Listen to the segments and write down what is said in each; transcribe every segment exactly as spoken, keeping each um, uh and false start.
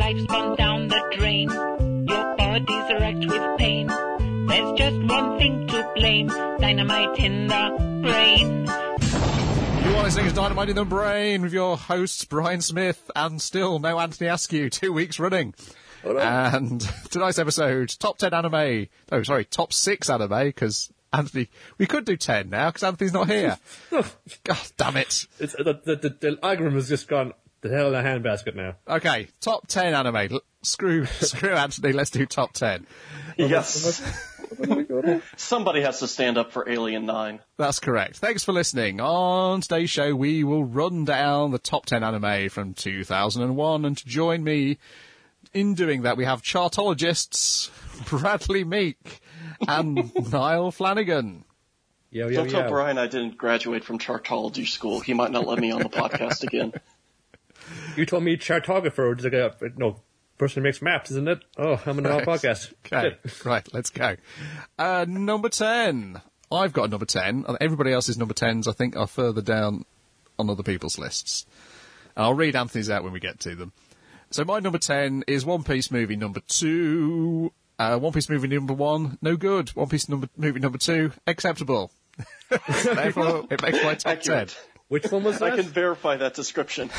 life's gone down the drain. Your body's wrecked with pain. There's just one thing to blame. Dynamite in the brain. You are listening to Dynamite in the Brain with your hosts Brian Smith and still no Anthony Askew, two weeks running. Hello. And tonight's episode, top ten anime. Oh, sorry, top six anime, because Anthony, we could do ten now, because Anthony's not here. God damn it. It's, the, the, the, the algorithm has just gone the hell in a handbasket now. Okay, top ten anime. L- screw, screw Anthony, let's do top ten. Yes. Somebody has to stand up for Alien nine. That's correct. Thanks for listening. On today's show, we will run down the top ten anime from two thousand one, and to join me in doing that, we have chartologists Bradley Meek and Niall Flanagan. Yo, yo, Don't tell yo. Brian I didn't graduate from chartology school. He might not let me on the podcast again. You told me chartographer was like a no person who makes maps, isn't it? Oh, I'm on our podcast. Okay, right, let's go. Uh, number ten. I've got a number ten. Everybody else's number tens, I think, are further down on other people's lists. And I'll read Anthony's out when we get to them. So my number ten is One Piece movie number two. Uh, One Piece movie number one, no good. One Piece number, movie number two, acceptable. Therefore, it makes my top Accurate. ten. Which one was that? I can verify that description.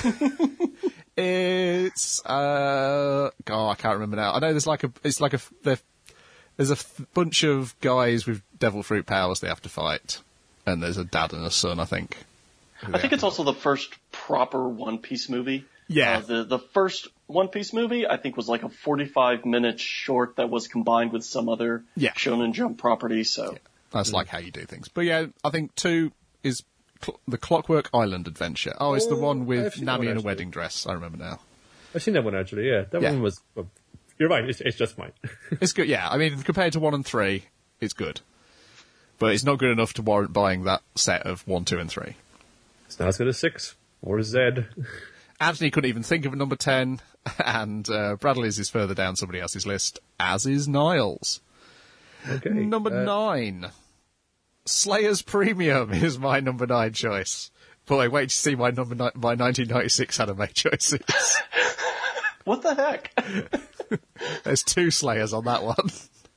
It's uh, God, I can't remember now. I know there's like a, it's like a, there- there's a f- bunch of guys with devil fruit powers they have to fight, and there's a dad and a son, I think. who I they think have it's also the first proper One Piece movie. Yeah. Uh, the the first One Piece movie, I think, was like a forty-five minute short that was combined with some other Yeah. Shonen Jump property. So That's like how you do things. But yeah, I think two is cl- the Clockwork Island Adventure. Oh, it's the Oh, one I've with seen that Nami one, in a actually. wedding dress. I remember now. I've seen that one actually. Yeah, that Yeah. one was. Well, you're right. It's, it's just mine. It's good, yeah. I mean, compared to one and three, it's good. But it's not good enough to warrant buying that set of one, two, and three. It's not as good as six or Zed. Anthony couldn't even think of a number ten, and uh, Bradley's is further down somebody else's list, as is Niles. Okay. Number uh, nine. Slayers Premium is my number nine choice. Boy, wait to see my number ni- my nineteen ninety-six anime choices. what the heck? There's two Slayers on that one.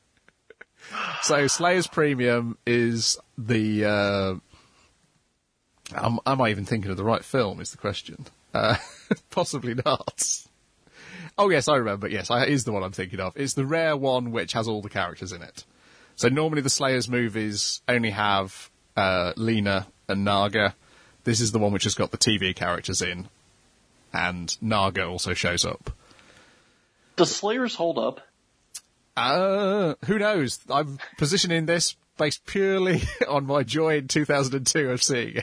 So Slayers Premium is the... Uh, am, am I even thinking of the right film, is the question. Uh, possibly not. Oh, yes, I remember. Yes, I, it is the one I'm thinking of. It's the rare one which has all the characters in it. So normally the Slayers movies only have uh, Lena and Naga. This is the one which has got the T V characters in, and Naga also shows up. Does Slayers hold up? Uh, who knows? I'm positioning this based purely on my joy in two thousand two of seeing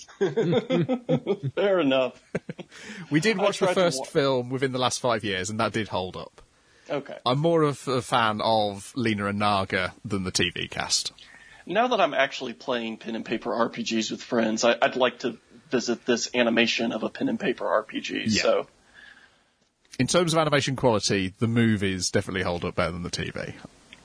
it. Fair enough. We did I watch the tried to first wa- film within the last five years, and that did hold up. Okay. I'm more of a fan of Lena and Naga than the T V cast. Now that I'm actually playing pen and paper R P Gs with friends, I, I'd like to visit this animation of a pen and paper R P G. Yeah. So In terms of animation quality, the movies definitely hold up better than the T V.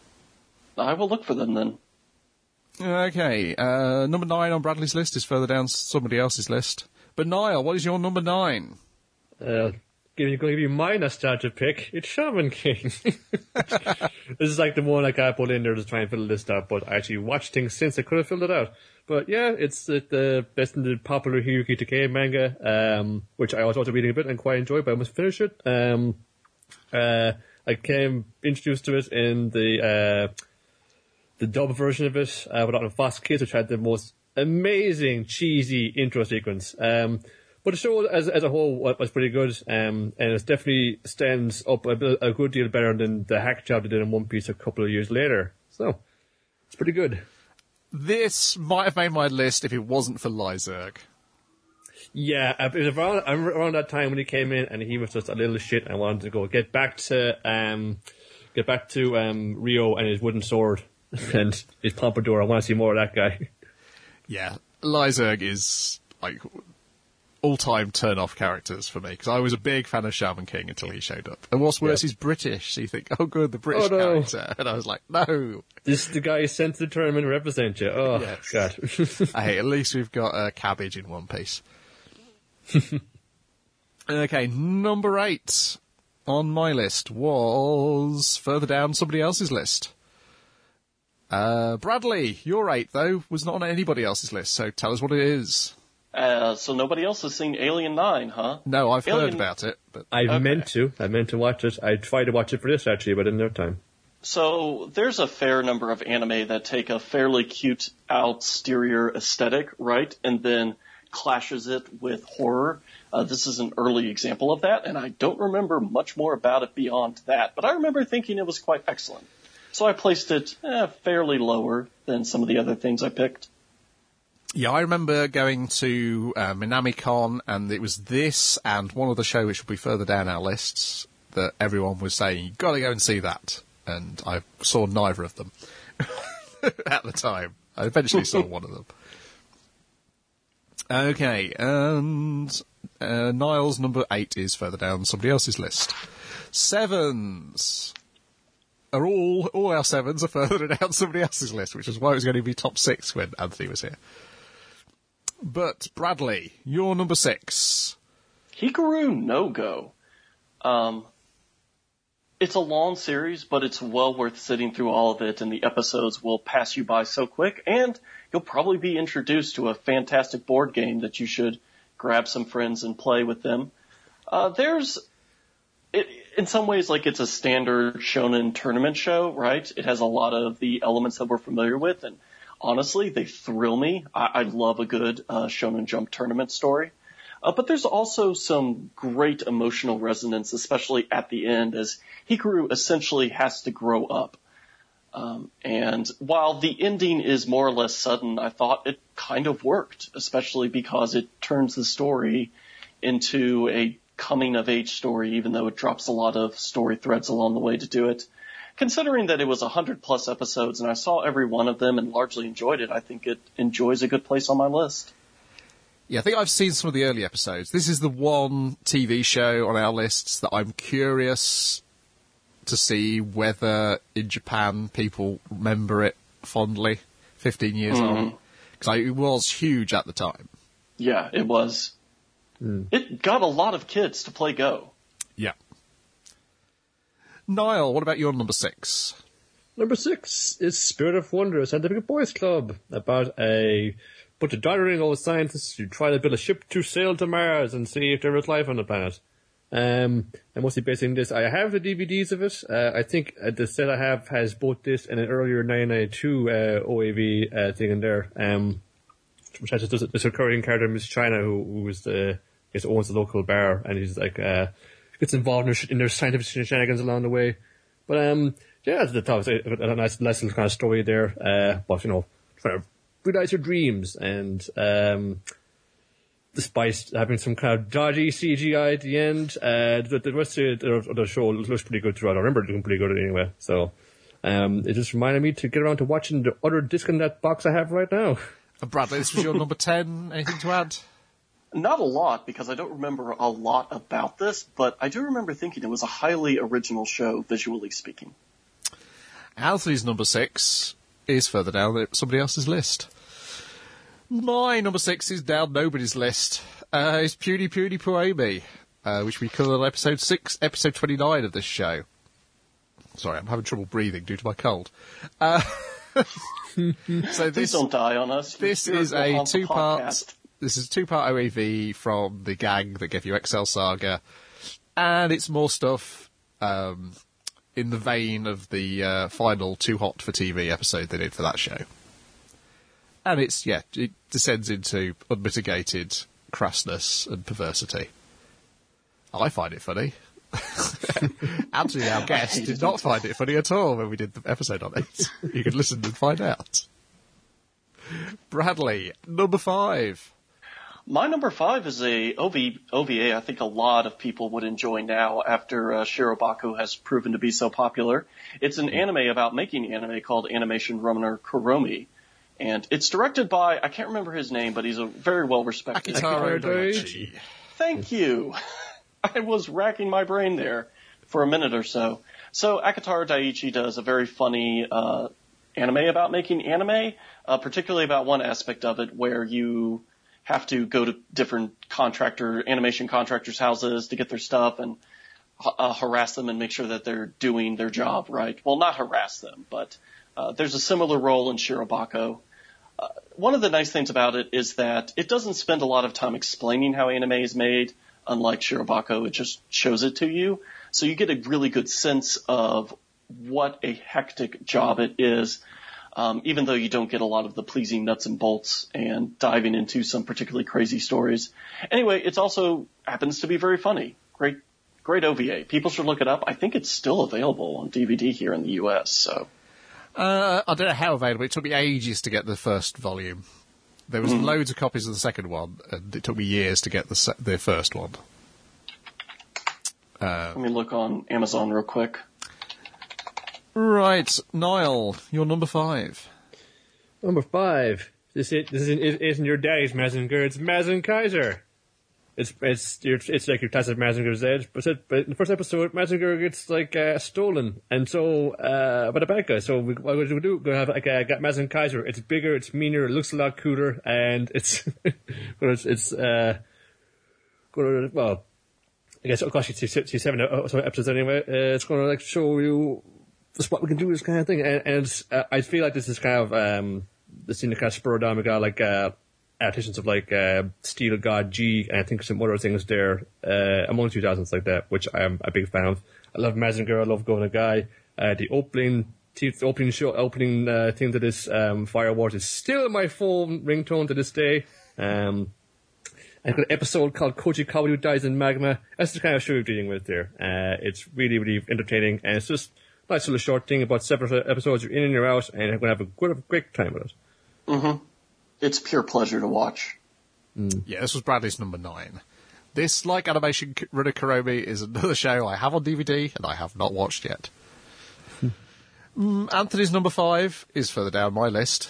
I will look for them then. Okay, uh, number nine on Bradley's list is further down somebody else's list. But Niall, what is your number nine? Uh, give you, gonna give you my nostalgia pick. It's Shaman King. This is like the one I got put in there to try and fill the list out, but I actually watched things since I could have filled it out. But yeah, it's uh, the best in the popular Hiyuki Takei manga, um, which I was also reading a bit and quite enjoyed, but I almost finished it. Um, uh, I came introduced to it in the uh, the dub version of it uh, with Doctor Fox Kids, which had the most amazing cheesy intro sequence. Um, but the show as as a whole was pretty good, um, and it definitely stands up a, bit, a good deal better than the hack job they did in One Piece a couple of years later. So it's pretty good. This might have made my list if it wasn't for Lyserg. Yeah, it was around, around that time when he came in, and he was just a little shit. And I wanted to go get back to um, get back to um, Rio and his wooden sword and his pompadour. I want to see more of that guy. Yeah, Lyserg is like all-time turn-off characters for me, because I was a big fan of Shaman King until he showed up. And what's worse, Yeah. he's British, so you think, oh good, the British Oh, no. character. And I was like, no. This is the guy sent to the tournament to represent you. Oh, Yes. God. Hey, at least we've got uh, cabbage in One Piece. Okay, number eight. on my list was further down somebody else's list. Uh, Bradley, your eight, though, was not on anybody else's list, so tell us what it is. Uh, so nobody else has seen Alien nine, huh? No, I've Alien... heard about it. But I okay. meant to. I meant to watch it. I tried to watch it for this, actually, but didn't have time. So there's a fair number of anime that take a fairly cute exterior aesthetic, right, and then clashes it with horror. Uh, this is an early example of that, and I don't remember much more about it beyond that, but I remember thinking it was quite excellent. So I placed it eh, fairly lower than some of the other things I picked. Yeah, I remember going to uh, Minami-Con, and it was this and one other show which will be further down our lists that everyone was saying, you've got to go and see that. And I saw neither of them at the time. I eventually saw one of them. Okay, and uh, Niall's number eight is further down somebody else's list. Sevens are all, all our sevens are further down somebody else's list, which is why it was going to be top six when Anthony was here. But, Bradley, your number six. Hikaru no Go. Um, it's a long series, but it's well worth sitting through all of it, and the episodes will pass you by so quick, and you'll probably be introduced to a fantastic board game that you should grab some friends and play with them. Uh, there's, it, in some ways, like it's a standard shonen tournament show, right? It has a lot of the elements that we're familiar with, and honestly, they thrill me. I, I love a good uh, Shonen Jump tournament story. Uh, but there's also some great emotional resonance, especially at the end, as Hikaru essentially has to grow up. Um, and while the ending is more or less sudden, I thought it kind of worked, especially because it turns the story into a coming-of-age story, even though it drops a lot of story threads along the way to do it. Considering that it was one hundred plus episodes and I saw every one of them and largely enjoyed it, I think it enjoys a good place on my list. Yeah, I think I've seen some of the early episodes. This is the one T V show on our lists that I'm curious to see whether in Japan people remember it fondly fifteen years mm. on. Because it was huge at the time. Yeah, it was. Mm. It got a lot of kids to play Go. Yeah. Niall, what about your number six? Number six is Spirit of Wonder, a scientific boys club about a bunch of doddering old scientists who try to build a ship to sail to Mars and see if there is life on the planet. Um, I'm mostly basing this. I have the D V Ds of it. Uh, I think uh, the set I have has both this and an earlier nineteen ninety-two uh, O A V uh, thing in there. Um, which has this, this recurring character, Miss China, who, who is the, I guess owns the local bar, and he's like uh, gets involved in their, in their scientific shenanigans along the way. But um, yeah, that's the top. It's a, a nice, nice little kind of story there. Uh, but you know, trying to realize your dreams, and um, despite having some kind of dodgy C G I at the end, uh, the, the rest of the, of the show looks pretty good throughout. I remember it looking pretty good anyway. So um, it just reminded me to get around to watching the other disc in that box I have right now. Uh, Bradley, this was your number ten. Anything to add? Not a lot, because I don't remember a lot about this, but I do remember thinking it was a highly original show, visually speaking. Anthony's number six is further down somebody else's list. My number six is down nobody's list. Uh, it's Pewdie Pewdie Puomi, uh, which we covered on episode six, episode twenty-nine of this show. Sorry, I'm having trouble breathing due to my cold. Uh, so this, Please don't die on us. This is a two-part. This is a two-part O A V from the gang that gave you X L Saga, and it's more stuff um, in the vein of the uh, final Too Hot for T V episode they did for that show. And it's, yeah, it descends into unmitigated crassness and perversity. I find it funny. Anthony, our guest, did not find it funny at all when we did the episode on it. You can listen and find out. Bradley, number five. My number five is a O V, O V A I think a lot of people would enjoy now after uh, Shirobako has proven to be so popular. It's an anime about making anime called Animation Runner Kuromi. And it's directed by, I can't remember his name, but he's a very well-respected. Akitaro Daiichi. Thank you. I was racking my brain there for a minute or so. So Akitaro Daiichi does a very funny uh, anime about making anime, uh, particularly about one aspect of it where you have to go to different contractor, animation contractors' houses to get their stuff, and uh, harass them and make sure that they're doing their job right. Well, not harass them, but uh, there's a similar role in Shirobako. Uh, one of the nice things about it is that it doesn't spend a lot of time explaining how anime is made. Unlike Shirobako, it just shows it to you. So you get a really good sense of what a hectic job it is, um, even though you don't get a lot of the pleasing nuts and bolts and diving into some particularly crazy stories. Anyway, it also happens to be very funny. Great, great O V A. People should look it up. I think it's still available on D V D here in the U S, so... Uh, I don't know how available. It took me ages to get the first volume. There was mm. loads of copies of the second one, and it took me years to get the se- the first one. Uh, Let me look on Amazon real quick. Right, Niall, you're number five. Number five. This is this isn't, it isn't your daddy's Mazinger. It's Mazinger Kaiser. It's it's your, it's like your classic Mazinger's Edge, but, it, but in the first episode, Mazinger gets like uh, stolen, and so uh, by the bad guy. So we, what we're gonna do? We're gonna have like uh, got Mazinger Kaiser. It's bigger, it's meaner, it looks a lot cooler, and it's it's, it's uh, gonna well, I guess oh gosh, it's, it's seven episodes anyway. Uh, it's gonna like show you just what we can do, this kind of thing, and, and uh, I feel like this is kind of um, this thing that kind of spurred on. We got like. Uh, adaptations of like uh, Steel God G and I think some other things there uh, among the two thousands like that, which I am a big fan of. I love Mazinger, I love Go Nagai. Uh, the opening the opening show, opening uh, thing to this um, Fire Wars is still my phone ringtone to this day. Um, I've got an episode called Koji Kaworu Dies in Magma. That's the kind of show you're dealing with there. Uh, it's really, really entertaining, and it's just a nice little short thing, about several episodes, you're in and you're out, and you're going to have a great, great time with it. Mm-hmm. It's pure pleasure to watch. Mm. Yeah, this was Bradley's number nine. This, like Animation Runner Kuromi, is another show I have on D V D and I have not watched yet. mm, Anthony's number five is further down my list,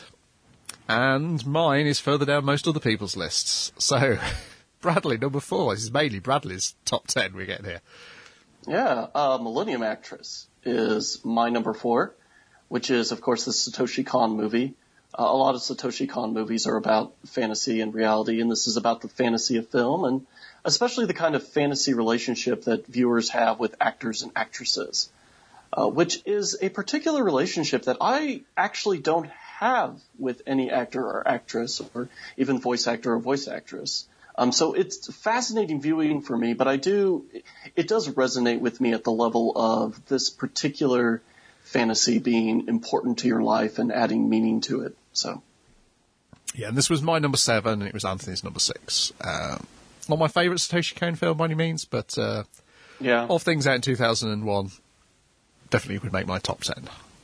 and mine is further down most other people's lists. So, Bradley, number four. This is mainly Bradley's top ten we're getting here. Yeah, uh, Millennium Actress is my number four, which is, of course, the Satoshi Kon movie. Uh, a lot of Satoshi Kon movies are about fantasy and reality, and this is about the fantasy of film, and especially the kind of fantasy relationship that viewers have with actors and actresses, uh, which is a particular relationship that I actually don't have with any actor or actress, or even voice actor or voice actress. Um, so it's fascinating viewing for me, but I do, it does resonate with me at the level of this particular fantasy being important to your life and adding meaning to it. So, yeah, and this was my number seven, and it was Anthony's number six. Um, not my favourite Satoshi Kon film by any means, but uh, yeah, of things out in two thousand one, definitely would make my top ten.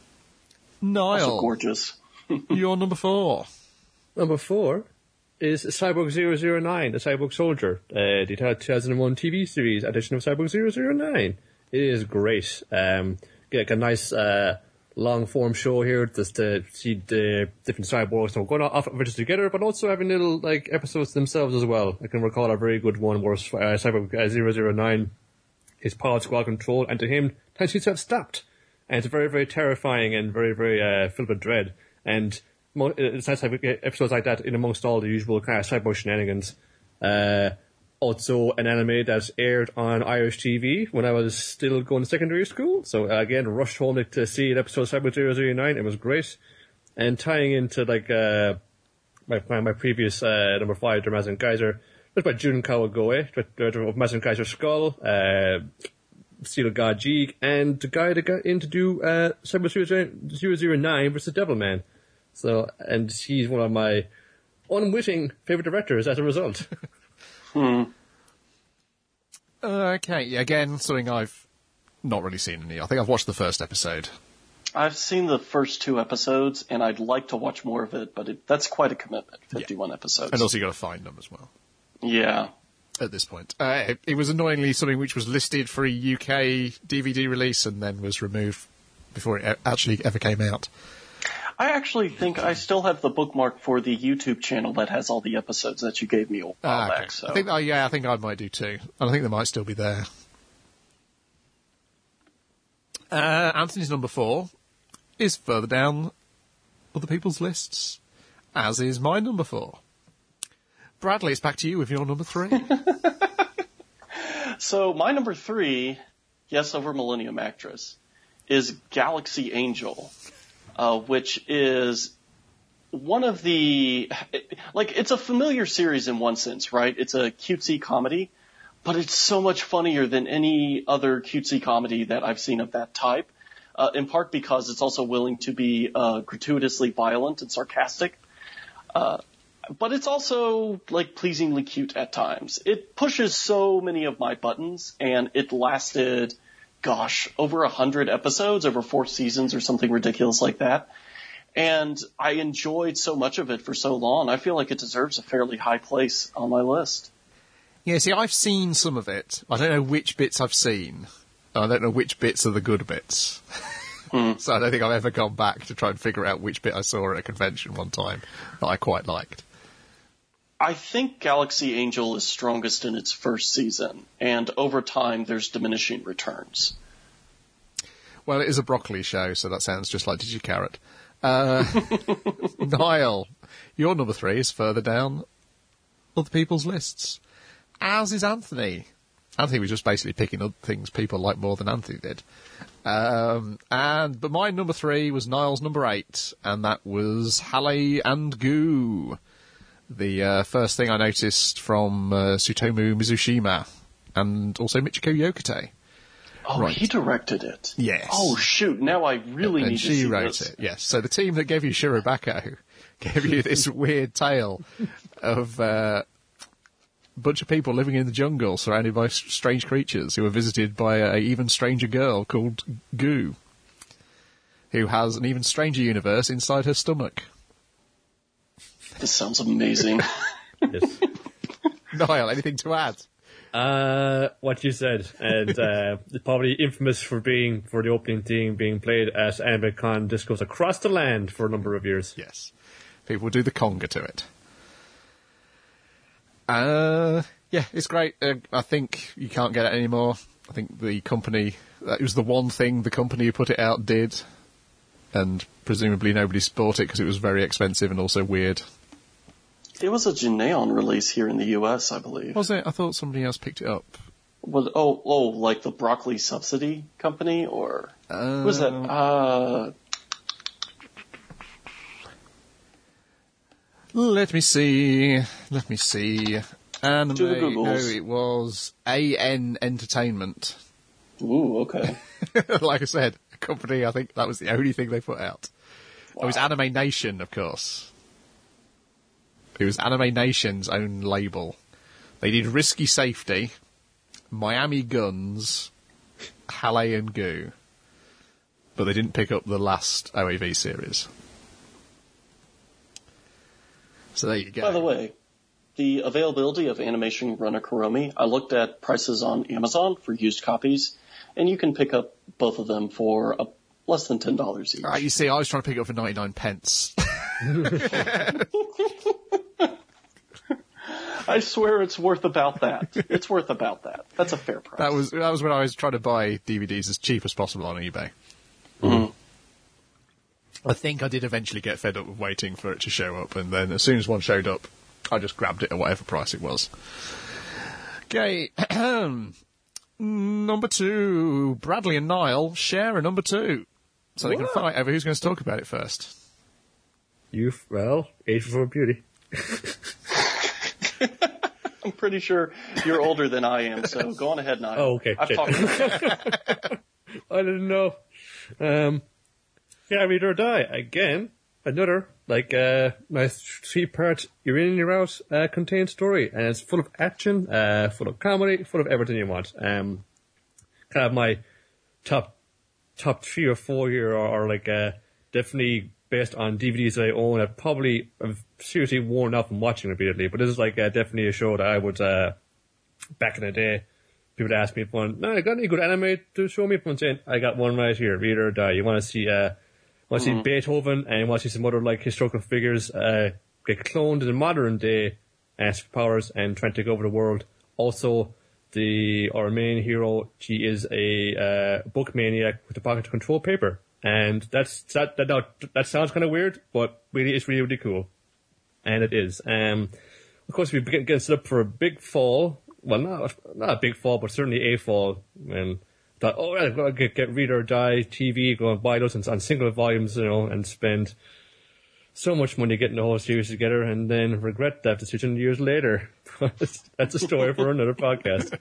Niall, also gorgeous. You're number four. Number four is Cyborg zero zero nine, the Cyborg Soldier, uh, the two thousand one T V series edition of Cyborg zero zero nine. It is great. Um, get a nice uh, long-form show here just to see the different cyborgs. So going off adventures together, but also having little like episodes themselves as well. I can recall a very good one where uh, Cyborg zero zero nine is powered squad control, and to him, time seems to have stopped. And it's very, very terrifying and very, very uh, filled with dread. And mo- it's nice to have episodes like that in amongst all the usual kind of cyborg shenanigans. Uh, also an anime that aired on Irish T V when I was still going to secondary school. So uh, again, rushed home to see an episode of Cyborg zero zero nine. It was great. And tying into like uh, my, my my previous uh, number five, Mazinger Kaiser, was by Jun Kawagoe, director of Mazinger Kaiser Skull, uh, Steel God G, and the guy that got in to do uh, Cyborg zero zero nine versus Devilman. So, and he's one of my unwitting favorite directors as a result. hmm. Okay, yeah, again, something I've not really seen any. I think I've watched the first episode. I've seen the first two episodes, and I'd like to watch more of it, but it, that's quite a commitment, fifty-one yeah. episodes. And also you got to find them as well. Yeah. At this point. Uh, it, it was annoyingly something which was listed for a U K D V D release and then was removed before it actually ever came out. I actually think I still have the bookmark for the YouTube channel that has all the episodes that you gave me a while ah, okay. back. So. I think, oh, yeah, I think I might do too. And I think they might still be there. Uh, Anthony's number four is further down other people's lists, as is my number four. Bradley, it's back to you with your number three. So my number three yes, over Millennium Actress, is Galaxy Angel, uh, which is one of the, like, it's a familiar series in one sense, right? It's a cutesy comedy, but it's so much funnier than any other cutesy comedy that I've seen of that type, uh, in part because it's also willing to be uh, gratuitously violent and sarcastic. Uh, but it's also, like, pleasingly cute at times. It pushes so many of my buttons, and it lasted, gosh, over a hundred episodes, over four seasons or something ridiculous like that. And I enjoyed so much of it for so long, I feel like it deserves a fairly high place on my list. Yeah, see, I've seen some of it. I don't know which bits I've seen. I don't know which bits are the good bits. Mm. So I don't think I've ever gone back to try and figure out which bit I saw at a convention one time that I quite liked. I think Galaxy Angel is strongest in its first season, and over time there's diminishing returns. Well, it is a broccoli show, so that sounds just like Did You Carrot? Uh, Niall, your number three is further down other people's lists, as is Anthony. Anthony was just basically picking up things people like more than Anthony did. Um, and but my number three was Niall's number eight, and that was Hale and Goo. The uh, first thing I noticed from uh, Tsutomu Mizushima, and also Michiko Yokotei. Oh, right. He directed it. Yes. Oh, shoot. Now I really and need to see this. And she wrote this. it, yes. So the team that gave you Shirobako gave you this weird tale of uh, a bunch of people living in the jungle surrounded by strange creatures who are visited by an even stranger girl called Goo, who has an even stranger universe inside her stomach. This sounds amazing. Yes. Niall, anything to add? Uh, what you said, and uh, probably infamous for being for the opening theme being played at AnimeCon discos across the land for a number of years. Yes, people do the conga to it. Uh, yeah, it's great. Uh, I think you can't get it anymore. I think the company, that was the one thing the company who put it out did, and presumably nobody bought it because it was very expensive and also weird. It was a Juneon release here in the U S, I believe. Was it? I thought somebody else picked it up. Was, oh, oh, like the Broccoli Subsidy Company, or uh, what was that? Uh, let me see. Let me see. Anime. Do the Googles. No, it was A N Entertainment. Ooh, okay. Like I said, a company. I think that was the only thing they put out. Wow. It was Anime Nation, of course. It was Anime Nation's own label. They did Risky Safety, Miami Guns, Hale and Goo, but they didn't pick up the last O A V series. So there you go. By the way, the availability of Animation Runner Kuromi, I looked at prices on Amazon for used copies, and you can pick up both of them for a, less than ten dollars each. Right, you see, I was trying to pick it up for ninety-nine pence. I swear it's worth about that. It's worth about that. That's a fair price. That was that was when I was trying to buy D V Ds as cheap as possible on eBay. Mm-hmm. I think I did eventually get fed up with waiting for it to show up, and then as soon as one showed up, I just grabbed it at whatever price it was. Okay, number two, Bradley and Niall share a number two, so they can What? fight over who's going to talk about it first. You, well, age before beauty. I'm pretty sure you're older than I am, so go on ahead, Niall. Oh, okay. I've Shit. talked about I didn't know. Um, yeah, Read or Die. Again, another, like, uh, nice three-part, you're in and you're out, uh, contained story. And it's full of action, uh, full of comedy, full of everything you want. Um, kind of my top, top three or four here are, are like, uh, definitely based on D V Ds that I own. I've probably, I've seriously worn off from watching repeatedly, but this is like, uh, definitely a show that I would, uh, back in the day, people would ask me if one, no, you got any good anime to show me? I'm saying, I got one right here, Read or Die. You want to see, uh, want to see Mm. Beethoven, and you want to see some other, like, historical figures, uh, get cloned in the modern day, uh, powers and trying to take over the world. Also, the, our main hero, she is a, uh, book maniac with a pocket to control paper. And that's, that, that, that, that sounds kind of weird, but really, it's really, really cool. And it is. Um, of course, we begin getting set up for a big fall. Well, not, not a big fall, but certainly a fall. And thought, oh, I'll go get, get Read or Die T V, go and buy those on, on single volumes, you know, and spend so much money getting the whole series together, and then regret that decision years later. That's a story for another podcast.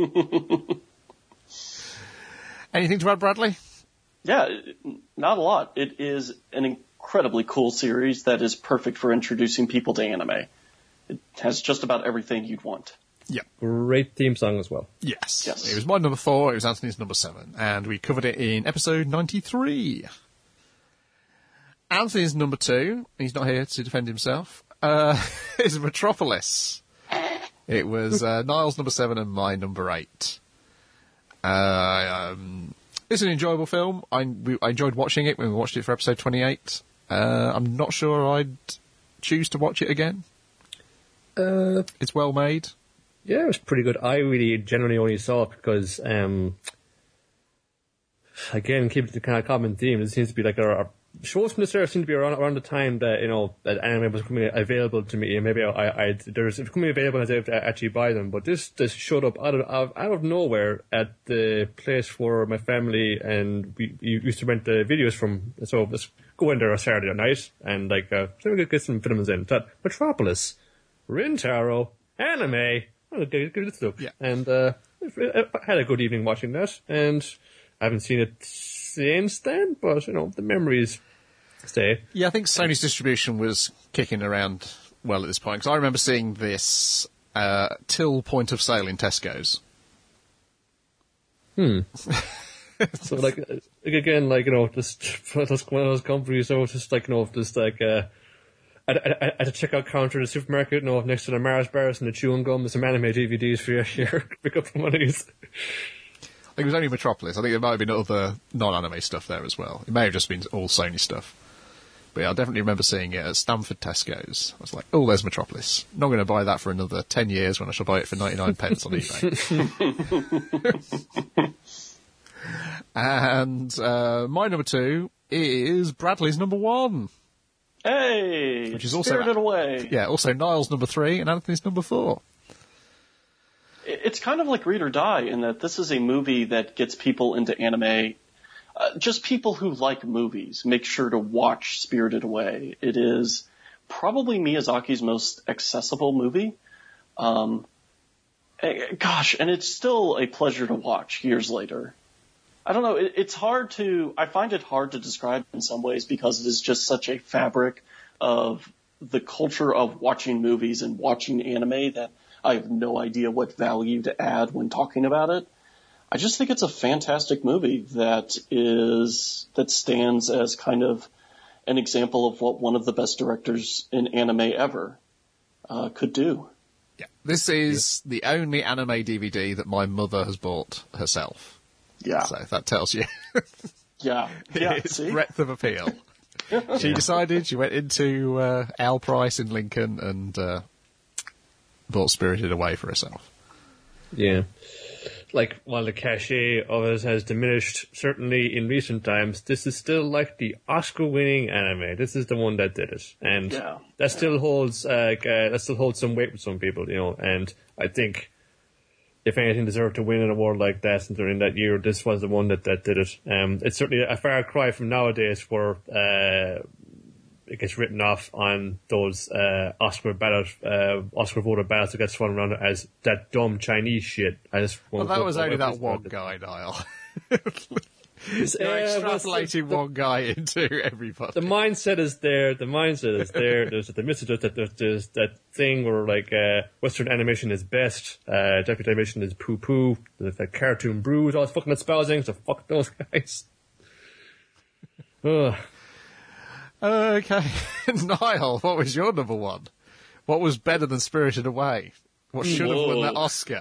Anything to add, Bradley? Yeah, not a lot. It is an incredibly cool series that is perfect for introducing people to anime. It has just about everything you'd want. Yeah. Great theme song as well. Yes. Yes. It was my number four, it was Anthony's number seven, and we covered it in episode ninety-three. Anthony's number two, he's not here to defend himself, uh, is Metropolis. It was uh, Niall's number seven and my number eight. Uh, um, it's an enjoyable film. I, we, I enjoyed watching it when we watched it for episode twenty-eight. Uh, I'm not sure I'd choose to watch it again. Uh, it's well made. Yeah, it was pretty good. I really generally only saw it because, um, again, keep it the kind of common theme. It seems to be like there are shows from this era seem to be around around the time that, you know, that anime was coming available to me, and maybe I, I there's it's coming available and I was able to actually buy them. But this this showed up out of out of nowhere at the place where my family and we, we used to rent the videos from. So let's go in there on Saturday night and like uh, so we could get some films in. That Metropolis, Rintaro, anime. Oh, give it a look. Yeah. And uh, I had a good evening watching that, and I haven't seen it since then, but, you know, the memories stay. Yeah, I think Sony's distribution was kicking around well at this point, because I remember seeing this uh, till point of sale in Tesco's. Hmm. So, like, like, again, like, you know, just one of those, one of those companies, so just like, you know, just like, uh, at, at, at a checkout counter in the supermarket, you know, next to the Mars bars and the chewing gum, there's some anime D V Ds for you here. Pick up one of these. I think it was only Metropolis. I think there might have been other non-anime stuff there as well. It may have just been all Sony stuff. But yeah, I definitely remember seeing it at Stamford Tesco's. I was like, oh, there's Metropolis. Not going to buy that for another ten years when I shall buy it for ninety-nine pence on eBay. And uh, my number two is Bradley's number one. Hey! Which is also Spirited Away. Yeah, also Niall's number three and Anthony's number four. It's kind of like Read or Die in that this is a movie that gets people into anime. Uh, just people who like movies make sure to watch Spirited Away. It is probably Miyazaki's most accessible movie. Um, gosh, and it's still a pleasure to watch years later. I don't know, it, it's hard to, I find it hard to describe in some ways because it is just such a fabric of the culture of watching movies and watching anime that I have no idea what value to add when talking about it. I just think it's a fantastic movie that is, that stands as kind of an example of what one of the best directors in anime ever uh, could do. Yeah, this is yeah. the only anime D V D that my mother has bought herself. Yeah. So that tells you. yeah. Yeah. Its see? breadth of appeal. She yeah. decided, she went into uh, Al Price in Lincoln and uh, bought Spirited Away for herself. Yeah. Like, while the cachet of it has diminished, certainly in recent times, this is still like the Oscar-winning anime. This is the one that did it. And yeah. that still holds, uh, uh, that still holds some weight with some people, you know, and I think if anything deserved to win an award like that during that year, this was the one that, that did it. Um, it's certainly a far cry from nowadays where, uh, it gets written off on those, uh, Oscar ballot, uh, Oscar voted ballots that gets thrown around as that dumb Chinese shit. I just well, that was only that one guy, Niall. You're yeah, extrapolating the, one guy into everybody. The mindset is there. The mindset is there. There's the message that there's, there's that thing where like uh, Western animation is best, uh, Japanese animation is poo poo. There's that cartoon brews, all fucking espousing. So fuck those guys. Ugh. Okay, Niall, what was your number one? What was better than Spirited Away? What should have won that Oscar?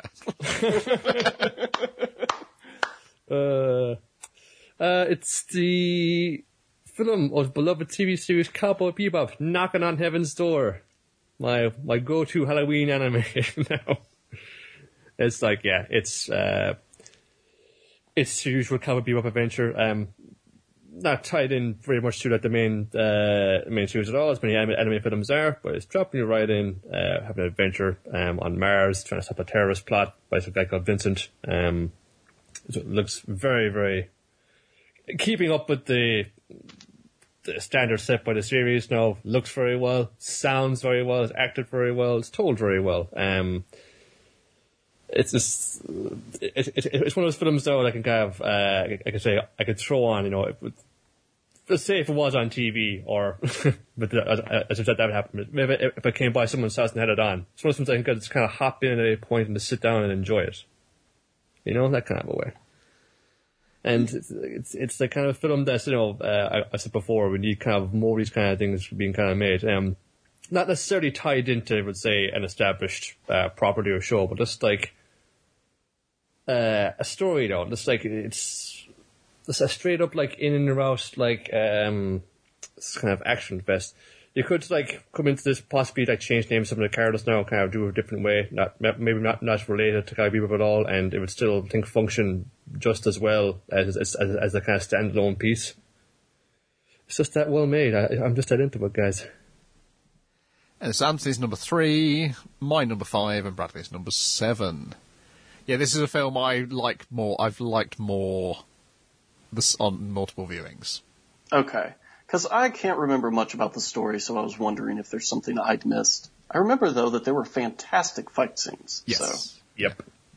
uh. Uh, it's the film of beloved T V series Cowboy Bebop, Knocking on Heaven's Door. My my go-to Halloween anime now. It's like, yeah, it's uh, it's the usual Cowboy Bebop adventure. Um, not tied in very much to like the main uh main series at all, as many anime, anime films are, but it's dropping you right in, uh, having an adventure um on Mars, trying to stop a terrorist plot by some guy called Vincent. Um. it looks very, very keeping up with the, the standard set by the series. Now, looks very well, sounds very well, it's acted very well, it's told very well. Um, it's just, it, it, it's one of those films though that I can kind of, uh, I can say I could throw on. You know, it would, let's say if it was on T V, or but as, as I said, that would happen. Maybe if it came by someone's house and had it on, it's one of those things I can just kind of hop in at a point and just sit down and enjoy it. You know, that kind of a way. And it's it's, it's the kind of film that, you know, uh, I, I said before, we need kind of more of these kind of things being kind of made. Um, not necessarily tied into, I would say, an established uh, property or show, but just like uh, a story, though. Just like it's, it's a straight up like in and out like um, this kind of action fest. You could like come into this, possibly like change names some of the characters now, kind of do it a different way, not maybe not not related to Cowboy Bebop at all, and it would still I think function just as well as as as, as a kind of standalone piece. It's just that well made. I, I'm just that into it, guys. And so Anthony's number three, my number five, and Bradley's number seven. Yeah, this is a film I like more. I've liked more this on multiple viewings. Okay. Because I can't remember much about the story, so I was wondering if there's something I'd missed. I remember, though, that there were fantastic fight scenes. Yes. So. Yep.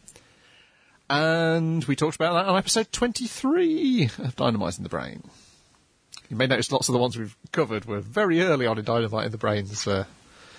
And we talked about that on episode twenty-three of Dynamite in the Brain. You may notice lots of the ones we've covered were very early on in Dynamite in the Brain's uh,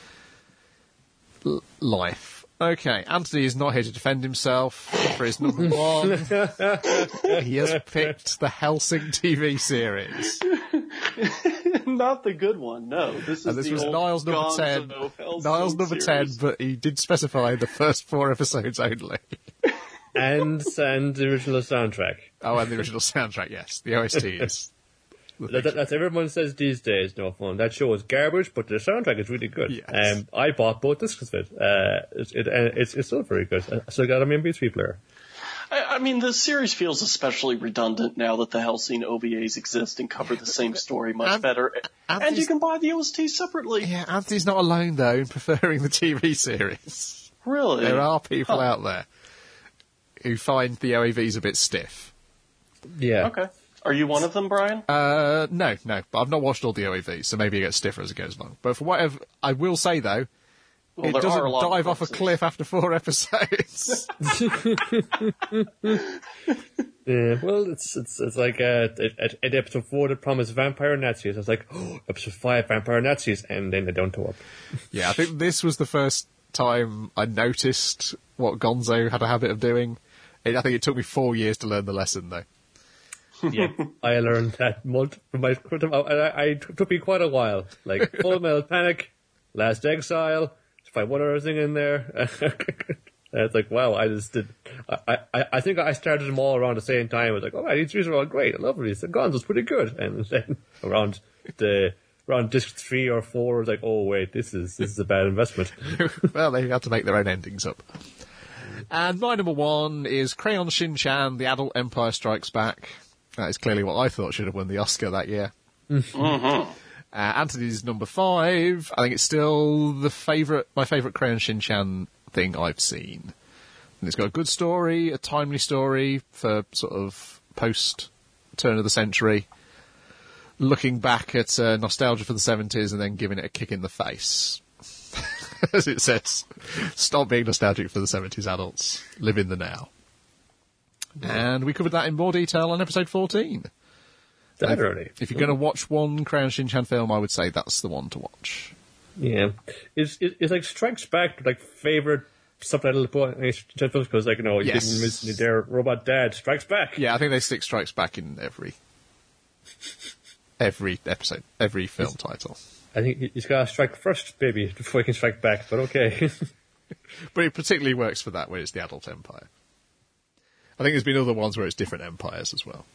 l- life. Okay, Anthony is not here to defend himself for his number one. He has picked the Hellsing T V series. Not the good one, no. This is and this the was old Niles number ten. Hellsing Niles number series. ten, but he did specify the first four episodes only. and and the original soundtrack. Oh, and the original soundtrack, yes. The O S T is. That, that, that's everyone says these days. No fun. That show is garbage, but the soundtrack is really good. Yes. Um, I bought both discs of it. Uh, it, it uh, it's it's still very good. I still got an M P three player. I, I mean, the series feels especially redundant now that the Hellsing O V As exist and cover the same story much And- better. And Anthony's- you can buy the O S T separately. Yeah, Anthony's not alone, though, in preferring the T V series. Really? There are people Huh. out there who find the O A Vs a bit stiff. Yeah. Okay. Are you one of them, Brian? Uh, no, no, but I've not watched all the O A Vs, so maybe it gets stiffer as it goes along. But for whatever, I will say, though, Well, it there doesn't are a lot of dive off a differences. cliff after four episodes. Yeah. Well, it's it's it's like uh, at, at episode four, they promised vampire Nazis. I was like, oh, episode five, vampire Nazis, and then they don't show up. Yeah, I think this was the first time I noticed what Gonzo had a habit of doing. It, I think it took me four years to learn the lesson, though. Yeah, I learned that multi- from my. I, I, I took me quite a while. Like Full Metal Panic, Last Exile. If I one other thing in there, and it's like wow, I just did. I, I I think I started them all around the same time. I was like, oh, these three are all great. I love these. The Guns was pretty good, and then around the around disc three or four, I was like, oh wait, this is this is a bad investment. Well, they had to make their own endings up. And my number one is Crayon Shin-chan, The Adult Empire Strikes Back. That is clearly what I thought should have won the Oscar that year. Mm-hmm. Uh, Anthony's number five. I think it's still the favourite, my favourite Crayon Shin-chan thing I've seen. And it's got a good story, a timely story for sort of post turn of the century. Looking back at uh, nostalgia for the seventies and then giving it a kick in the face. As it says, stop being nostalgic for the seventies, adults. Live in the now. And we covered that in more detail on episode fourteen. That early. If you're going to watch one Crayon Shin-chan film, I would say that's the one to watch. Yeah, it's it, it's like Strikes Back, like favorite subtitle films because like you know you Yes. didn't miss any there. Robot Dad Strikes Back. Yeah, I think they stick Strikes Back in every every episode, every film title. I think he's got to strike first, baby, before he can strike back. But okay. But it particularly works for that, where it's the adult empire. I think there's been other ones where it's different empires as well.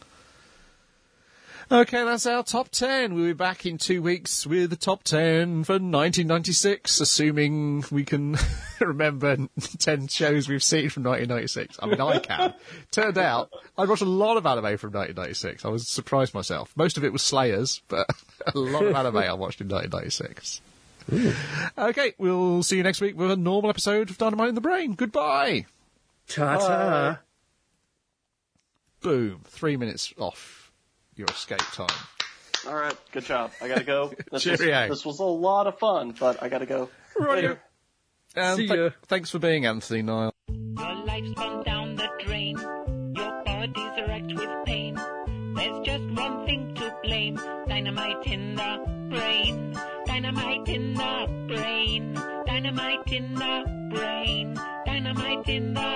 Okay, that's our top ten. We'll be back in two weeks with the top ten for nineteen ninety-six, assuming we can remember ten shows we've seen from nineteen ninety-six. I mean, I can. Turned out, I watched a lot of anime from nineteen ninety-six. I was surprised myself. Most of it was Slayers, but a lot of anime I watched in nineteen ninety-six. Ooh. Okay, we'll see you next week with a normal episode of Dynamite in the Brain. Goodbye. Ta-ta. boom, three minutes off your escape time. All right, good job. I gotta go. This was, Cheerio. this was a lot of fun, but I gotta go. Later. Um, See th- ya. Thanks for being Anthony, Niall. Your life's gone down the drain. Your body's wrecked with pain. There's just one thing to blame. Dynamite in the brain. Dynamite in the brain. Dynamite in the brain. Dynamite in the